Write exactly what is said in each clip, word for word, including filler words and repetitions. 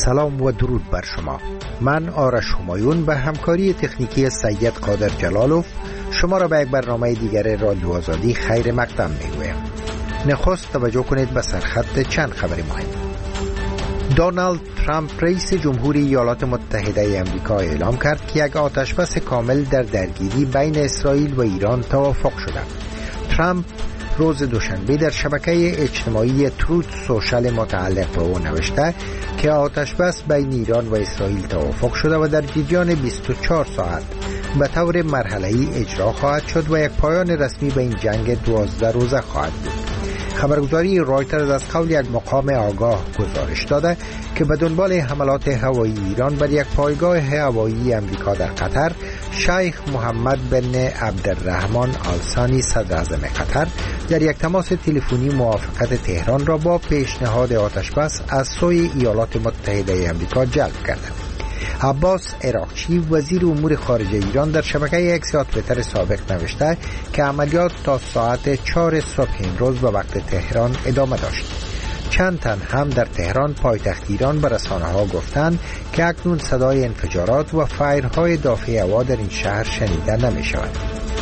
سلام و درود بر شما. من آرش همایون به همکاری تکنیکی سید قادر جلالوف شما را به یک برنامه دیگر رادیو آزادی خیر مقدم میگویم. نخست توجه کنید به سرخط چند خبر مهم. دونالد ترامپ رئیس جمهوری ایالات متحده آمریکا اعلام کرد که یک آتشبس کامل در درگیری بین اسرائیل و ایران توافق شده. ترامپ روز دوشنبه در شبکه اجتماعی تروت سوشال متعلق به او نوشته که آتشبس بین ایران و اسرائیل توافق شده و در جریان بیست و چهار ساعت به طور مرحله‌ای اجرا خواهد شد و یک پایان رسمی به این جنگ دوازده روزه خواهد بود. خبرگزاری رایترز از قول یک مقام آگاه گزارش داده که به دنبال حملات هوایی ایران بر یک پایگاه هوایی امریکا در قطر، شیخ محمد بن عبدالرحمن آل ثانی صدر اعظم قطر در یک تماس تلفنی موافقت تهران را با پیشنهاد آتشبس از سوی ایالات متحده آمریکا جلب کرد. عباس عراقچی وزیر امور خارجه ایران در شبکه اکس یا توییتر سابق نوشته که عملیات تا ساعت چهار صبح امروز به وقت تهران ادامه داشت. چند تن هم در تهران پایتخت ایران به رسانه ها گفتند که اکنون صدای انفجارات و فایرهای دافع هوا در این شهر شنیده نمی شود.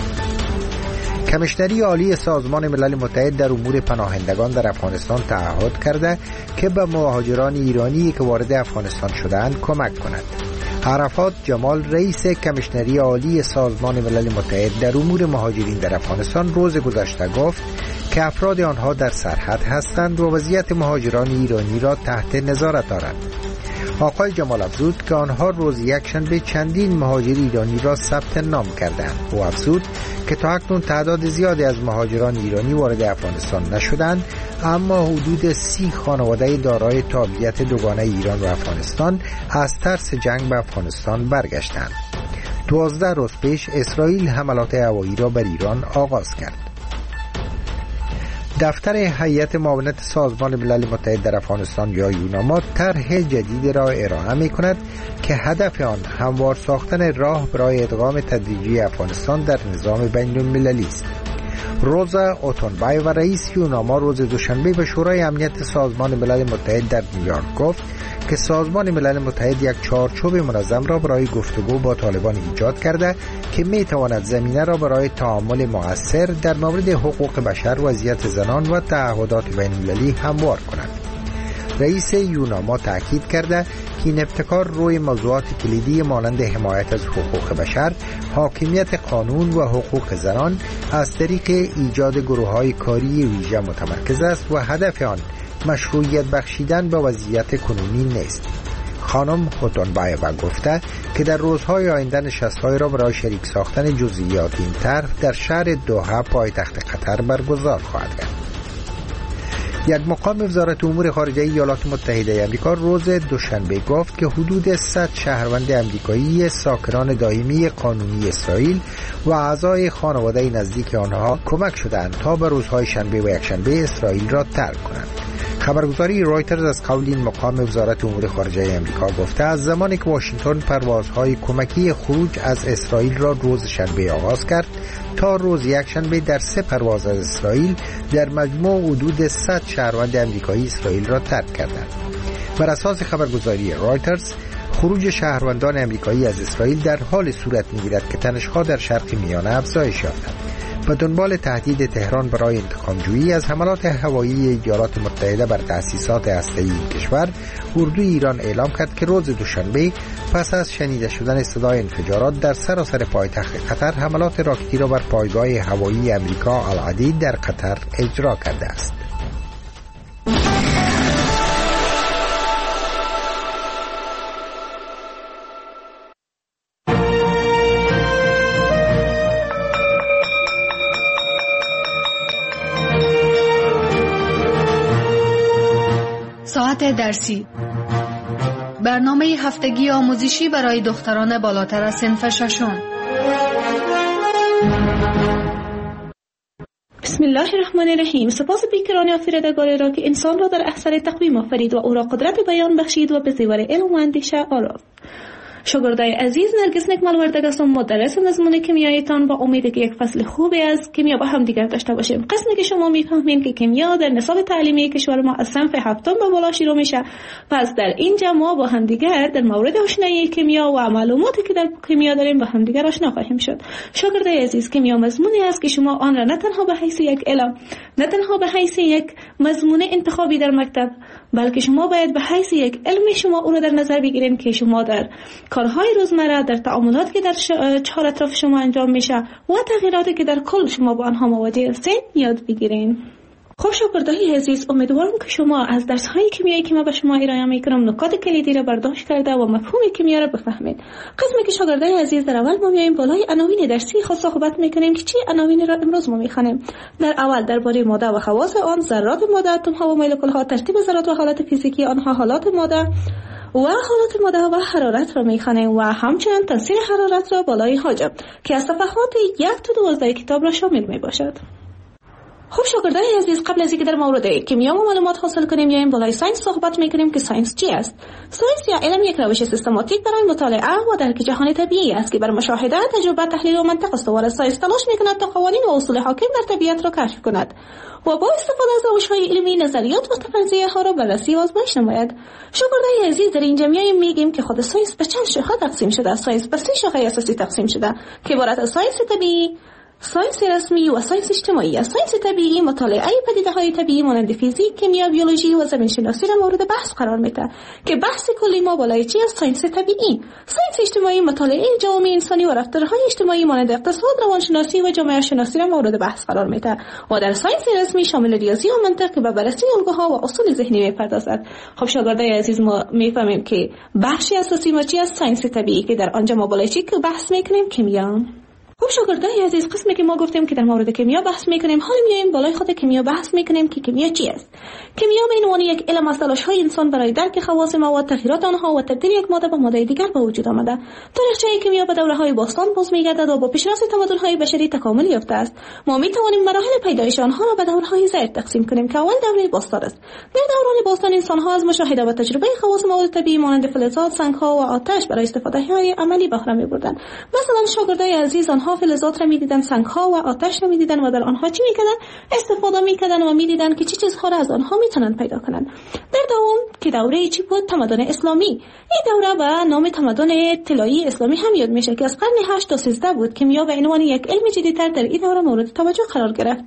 کمیشنری عالی سازمان ملل متحد در امور پناهندگان در افغانستان تعهد کرده که به مهاجران ایرانی که وارد افغانستان شده‌اند کمک کند. عرفات جمال رئیس کمیشنری عالی سازمان ملل متحد در امور مهاجرین در افغانستان روز گذشته گفت که افراد آنها در سرحد هستند و وضعیت مهاجران ایرانی را تحت نظارت دارند. آقای جمال افزود که آنها روز یکشنبه چندین مهاجر ایرانی را ثبت نام کردند. او افزود که تا اکنون تعداد زیادی از مهاجران ایرانی وارد افغانستان نشدند، اما حدود سی خانواده دارای تابعیت دوگانه ایران و افغانستان از ترس جنگ به افغانستان برگشتند. دوازده روز پیش اسرائیل حملات هوایی را بر ایران آغاز کرد. دفتر هیئت معاونت سازمان ملل متحد در افغانستان یا یوناما طرح جدید را ارائه می کند که هدف آن هموار ساختن راه برای ادغام تدریجی افغانستان در نظام بین المللی است. روزا اوتونبای و رئیس یوناما روز دوشنبه به شورای امنیت سازمان ملل متحد در نیویورک گفت که سازمان ملل متحد یک چارچوب منظم را برای گفتگو با طالبان ایجاد کرده که می تواند زمینه را برای تعامل مؤثر در مورد حقوق بشر، وضعیت زنان و تعهدات بین المللی هموار کند. رئیس یوناما تاکید کرده که این ابتکار روی موضوعات کلیدی مانند حمایت از حقوق بشر، حاکمیت قانون و حقوق زنان از طریق ایجاد گروه‌های کاری ویژه متمرکز است و هدف آن مشروعیت بخشیدن به وضعیت کنونی نیست. خانم اوتونبایوا گفته که در روزهای آینده نشست‌های را برای شریک ساختن جزئیات این طرح در شهر دوحه پایتخت قطر برگزار خواهد کرد. یک مقام وزارت امور خارجه ایالات متحده آمریکا روز دوشنبه گفت که حدود صد شهروند آمریکایی ساکنان دائمی قانونی اسرائیل و اعضای خانواده نزدیک آنها کمک شدند تا به روزهای شنبه و یکشنبه اسرائیل را ترک کنند. خبرگزاری رایترز از قول این مقام وزارت امور خارجه آمریکا گفته از زمانی که واشنگتن پروازهای کمکی خروج از اسرائیل را روز شنبه آغاز کرد تا روز یکشنبه در سه پرواز از اسرائیل در مجموع حدود صد شهروند آمریکایی اسرائیل را ترک کردند. بر اساس خبرگزاری رایترز خروج شهروندان آمریکایی از اسرائیل در حال صورت می‌گیرد که تنش‌ها در شرق میانه افزایش یافتند. به دنبال تهدید تهران برای انتقام‌جویی از حملات هوایی ایالات متحده بر تأسیسات هسته‌ای این کشور، اردوی ایران اعلام کرد که روز دوشنبه پس از شنیده شدن صدای انفجارات در سراسر پایتخت قطر حملات راکتی را بر پایگاه هوایی امریکا العدید در قطر اجرا کرده است. ساعت درسی، برنامه هفتگی آموزشی برای دختران بالاتر از صنف ششم. بسم الله الرحمن الرحیم. سپاس بیکران آفریدگار را که انسان را در احسن تقویم آفرید و او را قدرت بیان بخشید و به زیور علم و اندیشه آرافت. شاگردای عزیز، نرگس نکمل وردگ هستم، مدرس مضمون کیمیایتان. با امید که یک فصل خوبی از کیمیا با هم دیگر داشته باشیم. قسمی که شما میفهمین که کیمیا در نصاب تعلیمی کشور ما از صنف هفتم به بالا شروع میشه، پس در اینجا ما با هم دیگر در مورد آشنایی کیمیا و معلوماتی که در کیمیا داریم با هم دیگر آشنا خواهیم شد. شاگردای عزیز، کیمیا مضمونی است که شما آن را نه تنها به حیث یک علم، نه تنها به حیث یک مضمون انتخابی در مکتب، بلکه شما باید به حیث یک علم شما اون را در نظر بگیرین که شما در کارهای روزمره، در تعاملاتی که در چهار اطراف شما انجام میشه و تغییراتی که در کل شما با آنها مواجه هستین یاد بگیرین. خب شاگردای عزیز، امیدوارم که شما از درس‌های کیمیایی که ما به شما ارائه می‌کنم نکات کلیدی را برداشت کرده و مفهوم کیمیا را بفهمید. قسمی که شاگردای عزیز در اول ما میایم بالای عناوین درسی خود صحبت می‌کنیم که چه عناوینی را امروز ما می‌خوانیم. در اول درباره ماده و خواص آن، ذرات ماده، اتم‌ها و مولکول‌ها، ترتیب ذرات و حالات فیزیکی آنها، حالات ماده و حالات ماده و حرارت را می‌خوانیم و همچنین تاثیر حرارت را بالای حاجب که از صفحات یک تا دوازده کتاب را شامل می‌باشد. خب شاگردای عزیز، قبل از اینکه در مورد کیمیا و معلومات حاصل کنیم یا این بالای ساینس صحبت میکنیم که ساینس چی است؟ ساینس یا علم یک روش سیستماتیک برای مطالعه و درک جهان طبیعی است که بر مشاهده، تجربه، تحلیل و منطق استوار است. ساینس تلاش میکند تا قوانین و اصول حاکم در طبیعت را کشف کند و با استفاده از روش‌های علمی نظریات و فرضیه ها را بررسی و آزمایش نماید. شاگردای عزیز، در این جمعیت میگیم که خود ساینس به چند شاخه تقسیم شده. ساینس به سه شاخه اساسی تقسیم شده که عبارت از ساینس طبیعی، ساینس رسمی و ساینس اجتماعی است. ساینس طبیعی مطالعه پدیده‌های طبیعی مانند فیزیک، کیمیا، بیولوژی و زمین شناسی را مورد بحث قرار میده که بحث کلی ما بالای چی است؟ ساینس طبیعی. ساینس اجتماعی مطالعه جامعه انسانی و رفتارهای اجتماعی مانند اقتصاد، روانشناسی و جامعه شناسی را مورد بحث قرار میده و در ساینس رسمی شامل ریاضی و منطق که به بررسی الگوها و اصول ذهنی میپردازد. خب شاگردای عزیز، ما میفهمیم که بخشی اساسی ما چی است؟ ساینس طبیعی که در آنجا ما بالای چی که بحث میکنیم؟ کیمیا. خب شاگردای عزیز، قسمی که ما گفتیم که در مورد کیمیا بحث میکنیم، حالا میایم بالای خود کیمیا بحث میکنیم که کیمیا چی است. کیمیا به عنوان یک علم از تلاش‌های انسان برای درک خواص مواد، تغییرات آنها و تبدیل یک ماده به ماده دیگر به وجود آمده. تاریخچه کیمیا به دوره‌های باستان باز میگردد و با پیشرفت تمدن‌های بشری تکامل یافته است. ما میتوانیم مراحل پیدایش آنها را به دوره‌های زیر تقسیم کنیم که اول دوره باستان است. در دوران باستان انسان‌ها از مشاهده و تجربه خواص مواد طبیعی مانند فلزات، سنگ‌ها و آتش برای استفاده‌های عملی بهره می‌بردند. مثلا شاگردای عزیز، آنها فلزات را می‌دیدن، سنگ‌ها و آتش را می‌دیدن و در آنها چی می‌کردن؟ استفاده می‌کردن و می‌دیدن که چه چیزها را از آنها می‌تونن پیدا کنن. در دوم که دوره چی بود؟ تمدن اسلامی. این دوره به نام تمدن طلایی اسلامی هم یاد میشه که از قرن هشت تا سیزده بود. کیمیا به عنوان یک علم جدیدتر در این دوره مورد توجه قرار گرفت.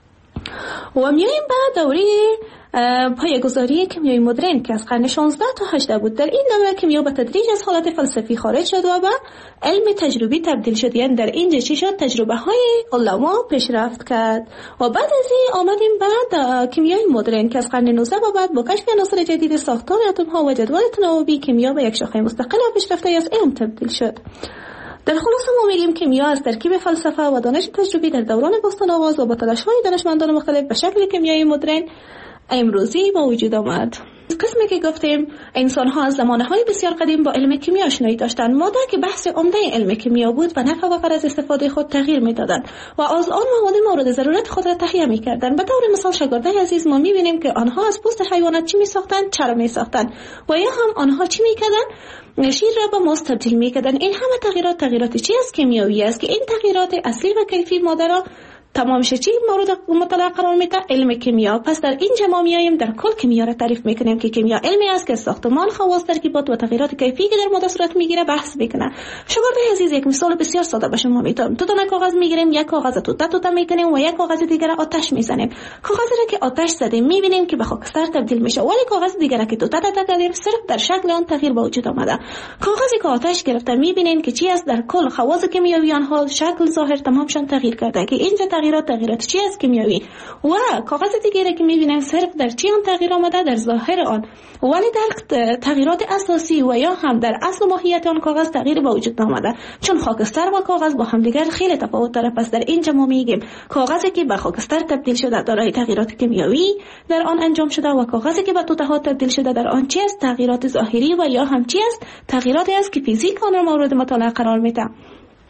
و میایم به دوره پایه‌گذاری کیمیای مدرن که از قرن شانزده تا هجده بود. در این دوره کیمیا به تدریج از حالت فلسفی خارج شد و به علم تجربی تبدیل شد. یعنی در اینجا چی شد؟ تجربه های علما پیشرفت کرد و بعد از این آمدیم بعد کیمیای مدرن که از قرن نوزده و بعد با کشف عناصر جدید، ساختار اتم ها و جدول تناوبی، کیمیا به یک شاخه مستقل و پیشرفته از علم تبدیل شد. در خلاصه ما میگیم کیمیا از ترکیب فلسفه و دانش تجربی در دوران باستان آغاز و با تلاش‌های دانشمندان مختلف به شکل کیمیای مدرن امروزی با وجود آمد. قسمی که گفتیم انسان‌ها از زمانه‌های بسیار قدیم با علم کیمیا آشنایی داشتند. ماده که بحث عمده علم کیمیا بود و نحو و فرض استفاده خود تغییر می‌دادند و از آن مواد مورد ضرورت خود را تهیه می‌کردند. به طور مثال شاگردای عزیز، ما می‌بینیم که آنها از پوست حیوانات چی می‌ساختند؟ چرم می‌ساختند و یا هم آنها چی می‌کردند؟ شیر را به ماست تبدیل می‌کردند. این همه تغییرات تغییراتی چی است؟ کیمیایی است که این تغییرات اصلی و کیفی ماده را تمامش چی مورد مطالعه قرار میده؟ علم کیمیا. پس در اینجا ما میایم در کل کیمیا را تعریف میکنیم که کیمیا علمی است که ساختمان، خواص، ترکیبات و تغییرات کیفی که در ماده صورت میگیره بحث میکنه. شاگردای عزیز، یک مثال بسیار ساده به شما میتونم. تو دونه کاغذ میگیریم، یک کاغذ توته توته میکنیم و یک کاغذ دیگر آتش میزنیم. کاغذی را که آتش زدیم میبینیم که به خاکستر تبدیل میشه، ولی کاغذ دیگر که توته توته کردیم صرف در شکل آن تغییر به وجود آمده. کاغذی که آتش گرفته میبینیم که چی است؟ در کل خواص کیمیایی آنها شکل ظاهر تمامشان تغییر کرده که اینجا تغییرات تغییرات چی است؟ کیمیایی. و کاغذ دیگری که میبینیم صرف در چی آن تغییر آمده؟ در ظاهر آن، ولی در تغییرات اساسی و یا هم در اصل ماهیت آن کاغذ تغییر به وجود آمده، چون خاکستر و کاغذ با هم دیگر خیلی تفاوت داره. پس در اینجا ما میگیم کاغذی که به خاکستر تبدیل شده دارای تغییرات کیمیایی در آن انجام شده و کاغذی که به توته ها تبدیل شده در آن چی است؟ تغییرات ظاهری و یا هم چی است؟ تغییراتی است که فیزیک آن را مورد مطالعه قرار میده.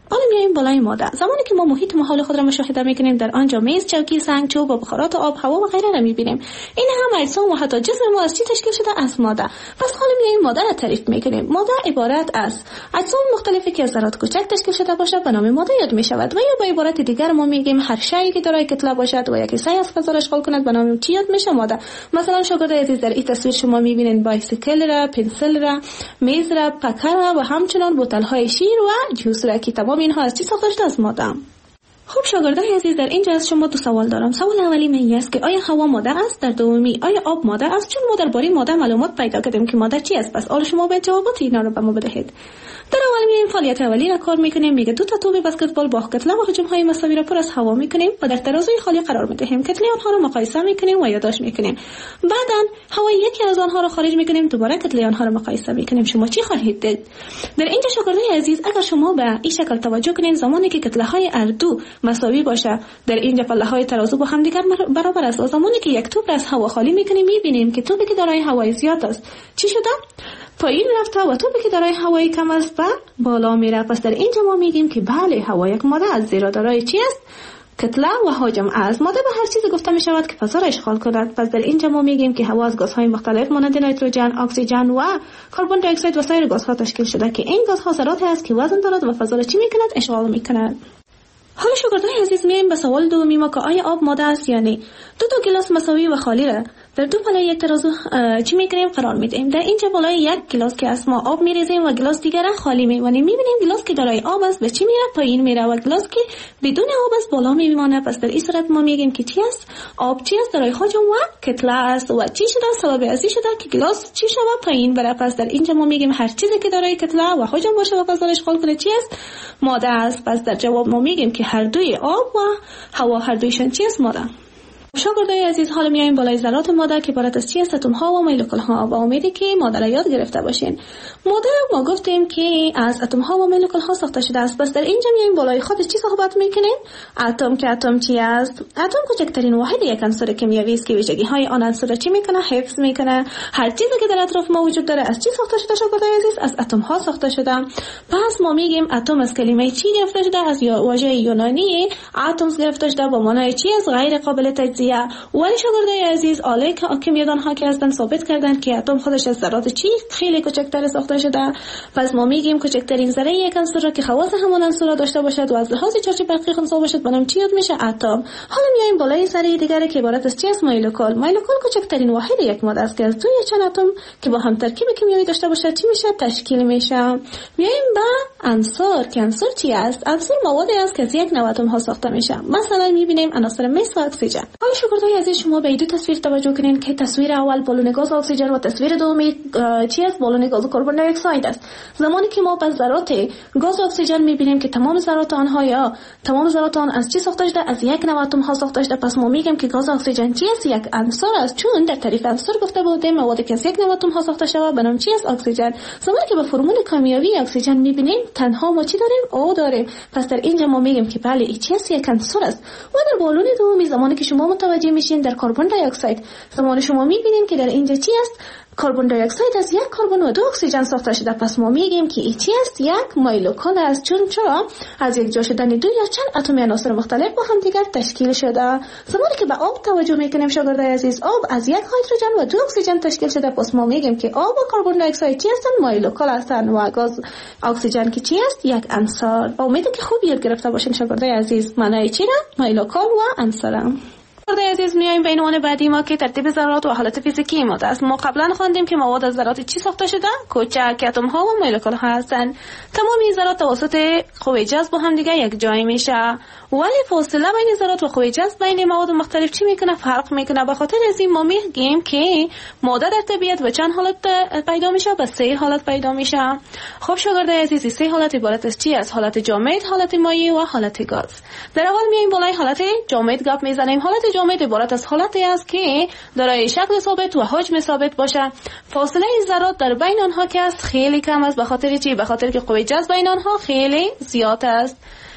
حالا میایم بالای ماده. زمانی که ما محیط ماحول خود را مشاهده میکنیم، در آنجا میز، چوکی، سنگ، چوب و بخارات آب، هوا و غیره را میبینیم. این هم اجسام و حتی جسم ما از چی تشکیل شده؟ از ماده. پس حالا میایم ماده را تعریف میکنیم. ماده عبارت از اجسام مختلفی که از ذرات کوچک تشکیل شده باشد به نام ماده یاد میشود. و یا به عبارت دیگر ما میگیم هر شیئی که دارای کتله باشد و یک حصه از فضا را اشغال کند به نام چی یاد میشه؟ ماده. مثلا شاگرد عزیز در این تصویر شما میبینید بایسیکل را، پنسل را، میز را، پکر را و همچنین بوتل های شیر و جوس را که تمام اینها از چی ساخته شده؟ از ماده. خب شاگردای عزیز، در اینجا از شما دو سوال دارم. سوال اولی من است که آیا هوا ماده است؟ در دومی آیا آب ماده است؟ چون ما درباره ماده معلومات پیدا کردیم که ماده چی است. پس حالا شما باید جوابات اینا رو به ما بدهید. در اول میایم فعالیت اولی را کار میکنیم. میگه دو تا توپ بسکتبال با کتله و حجم های مساوی را پر از هوا میکنیم و در ترازوی خالی قرار میدهیم. کتله آنها را مقایسه میکنیم و یادداشت میکنیم. بعداً هوای یکی از آنها را خارج میکنیم، دوباره کتله آنها را مقایسه میکنیم. شما چی خواهید دید؟ در اینجا شاگردای عزیز، اگر شما به این شکل توجه کنید، زمانی که کتله های هر دو مساوی باشه، در اینجا پله های ترازو با هم دیگر برابر است. و زمانی که یک توپ را از هوا خالی میکنیم، میبینیم که توپی که دارای هوای زیاد است چی شده؟ پایین رفته و توپی که دارای هوای کم است به بالا میره. پس در اینجا ما میگیم که بله، هوا یک ماده است، زیرا دارای چی است؟ کتله و حجم است. ماده به هر چیزی گفته می شود که فضا را اشغال کند. پس در اینجا ما میگیم که هوا از گازهای مختلف مانند نیتروژن، اکسیژن و کربن دی اکساید و سایر گازها تشکیل شده که این گازها ذراتی است که وزن دارد و فضا را چی میکند؟ اشغال میکند. حالا شاگردای عزیز میایم به سوال دومی ما که آیا آب ماده است یا نه. دو تا گلاس مساوی و خالی را در دو پله یک ترازو چی میکنیم؟ قرار میدیم. در اینجا بالای یک گلاس که از ما آب میریزیم و گلاس دیگر را خالی میمانیم. میبینیم گلاس که دارای آب است به چی میره؟ پایین میره و گلاس که بدون آب است بالا میمانه. پس در این صورت ما میگیم که چی است؟ آب چی است؟ دارای حجم و کتله است. و چی شده؟ سبب ازی شده که گلاس چی شده؟ پایین بره. پس در اینجا ما میگیم هر چیزی که دارای کتله و حجم باشه و فضا را اشغال کنه چی است؟ ماده است. پس در جواب ما میگیم که هر دوی آب و هوا هر دویشون چی است؟ ماده. شاگردای عزیز، حالا میایم بالای ذرات ماده که عبارت از چی است؟ اتم ها و مولکول ها. با امیدی که ماده را یاد گرفته باشین. ماده ما گفتیم که از اتم ها و مولکول ها ساخته شده است. پس در اینجا میایم بالای خودش چی صحبت میکنیم؟ اتم. که اتم چی است؟ اتم کوچکترین واحد یک عنصر کیمیایی است که ویژگی های آن عنصر را چی میکنه؟ حفظ میکنه. هر چیزی که در اطراف ما وجود داره از چی ساخته شده شاگردای عزیز؟ از اتم ها ساخته شده. پس ما میگیم اتم از کلمه چی گرفته شده؟ از واژه یونانی اتمز گرفته شده با معنای چی است؟ غیر قابل تجزیه. ولی شاگردای عزیز، آله که کیمیادان ها که هستن ثابت کردن که اتم خودش از ذرات چی خیلی کوچکتر ساخته شده. پس ما میگیم کوچکترین ذره یک عنصر را که خواص همان عنصر را داشته باشد و از لحاظ چارچ برقی خنثی باشد به نام چی یاد میشه؟ اتم. حالا میایم بالای ذره دیگه که عبارت از چی است؟ مولکول. مولکول کوچکترین واحد یک ماده است که از دوی چند اتم که با هم ترکیب کیمیایی داشته باشد چی میشه؟ تشکیل میشه. میایم به عنصر که عنصر چی است؟ عنصر موادی است که از یک نوع اتم ها ساخته میشه. مثلا میبینیم عناصر مثل اکسیژن. حالا شاگردای عزیز، شما به دو تصویر توجه کنین که تصویر اول بالون گاز اکسیژن و تصویر دومی چی است؟ بالون گاز کربن دی اکساید است. زمانی که ما به ذرات گاز اکسیژن میبینیم که تمام ذرات آنها یا تمام ذرات آن از چی ساخته شده؟ از یک نوع اتم ها ساخته شده. پس ما میگیم که گاز اکسیژن چی است؟ یک عنصر است. چون در تعریف عنصر گفته بودیم موادی که از یک نوع اتم ها ساخته شده به نام چی است؟ اکسیژن. زمانی که به فرمول کیمیایی اکسیژن میبینیم تنها ما چی داریم؟ او داریم. پس در اینجا ما میگیم که بله این چی است؟ یک عنصر است. و در بالون دومی زمانی که شما متوجه میشین در کربن دی اکساید، زمان شما میبینیم که در اینجا چی است؟ کربن دی اکساید از یک کربن و دو اکسیژن ساخته شده. پس ما میگیم که این چی است؟ یک مولکول است. چون چرا؟ از یک جا شدن دو یا چند اتم عناصر مختلف با هم دیگر تشکیل شده. زمانی که به آب توجه میکنیم شاگردای عزیز، آب از یک هیدروژن و دو اکسیژن تشکیل شده. پس ما میگیم که آب و کربن دی اکساید چی هستند؟ مولکول هستند. و گاز اکسیژن که چی است؟ یک عنصر. امیدم که خوب یاد گرفته باشین شاگردای عزیز. معنی چی را؟ مولکول و عنصر. شاگردای عزیز، میایم به عنوان بعدی ما که ترتیب ذرات و حالت فیزیکی ماده است. ما قبلا خواندیم که مواد از ذرات چی ساخته شده؟ کوچک اتم ها و مولکول ها هستند. تمام این ذرات توسط قوه جذب با هم دیگه یک جای میشه. ولی فاصله بین ذرات و قوه جذب بین مواد مختلف چی میکنه؟ فرق میکنه. به خاطر از این ما میگیم که ماده در طبیعت به چند حالت پیدا میشه؟ به سه حالت پیدا میشه. خب شاگردای عزیز، سه حالت عبارت از چی است؟ حالت جامد، حالت مایع و حالت گاز. در اول میایم بالای حالت جامد گپ میزنیم. حالت جامد عبارت از حالتی است که دارای شکل ثابت و حجم ثابت باشه. فاصله ذرات در بین آنها که است خیلی کم است. به خاطر چی؟ به خاطر که قوه جذب بین آنها خیلی زیاد است.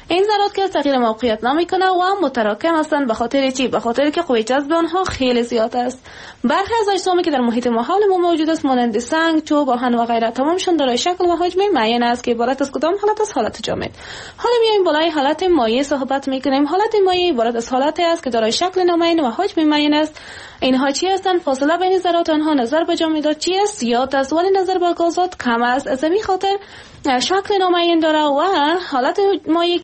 این ذرات که تغییر موقعیت نمیکنه و متراکم هستند. به خاطر چی؟ به خاطر که قوه جذب آنها خیلی زیاد است. برخی از اجسامی که در محیط ما حول ما موجود است مانند سنگ، چوب، آهن و غیره تمامشون دارای شکل و حجم معین است که عبارت از کدام حالت از حالت جامد. حالا میایم بالای حالت مایع صحبت میکنیم. حالت مایع عبارت از حالتی است که دارای شکل نامعین و حجم معین است. اینها چی هستند؟ فاصله بین ذرات آنها نظر به جامدات چی است؟ زیاد است، ولی نظر به گازات کم است. از همین خاطر شکل نامعین داره و حالت مایع